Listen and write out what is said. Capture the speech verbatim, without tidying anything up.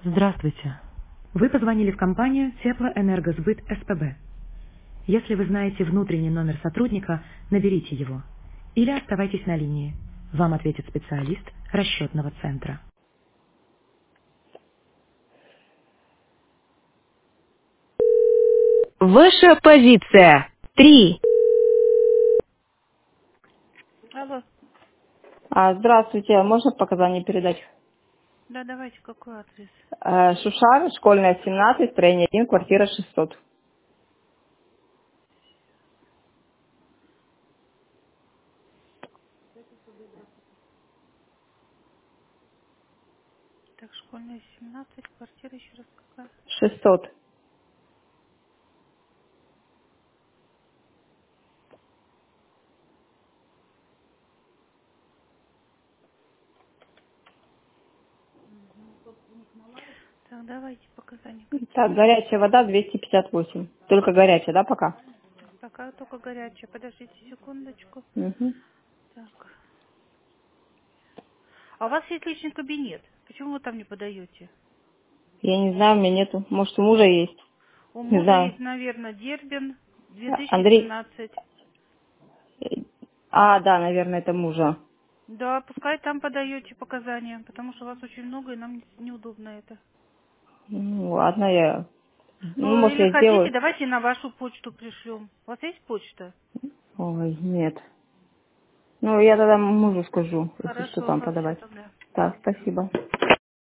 Здравствуйте. Вы позвонили в компанию Теплоэнергосбыт СПБ. Если вы знаете внутренний номер сотрудника, наберите его. Или оставайтесь на линии. Вам ответит специалист расчетного центра. Ваша позиция. Три. Алло, А, Здравствуйте, можно показания передать? да, давайте, какой адрес? Э, Шушар, школьная семнадцать, строение один, квартира шестьсот. Так, школьная семнадцать, квартира еще раз какая? шестьсот. Так, давайте показания какие. Так, горячая вода двести пятьдесят восемь. Только горячая, да, пока? Пока только горячая. Подождите секундочку. Мгм. Так. А у вас есть личный кабинет. Почему вы там не подаете? Я не знаю, у меня нету. Может, у мужа есть? У Не мужа знаю. есть, наверное, Дербин Андрей? две тысячи семнадцать. э, А, да, наверное, это мужа. Да, пускай там подаете показания, потому что вас очень много, и нам не- неудобно это. Ну, ладно, я... Ну, Ну, может, или я хотите, сделаю. давайте на вашу почту пришлем. У вас есть почта? Ой, нет. Ну, я тогда мужу скажу, если что Хорошо, там хорошо подавать. тогда. Так, спасибо.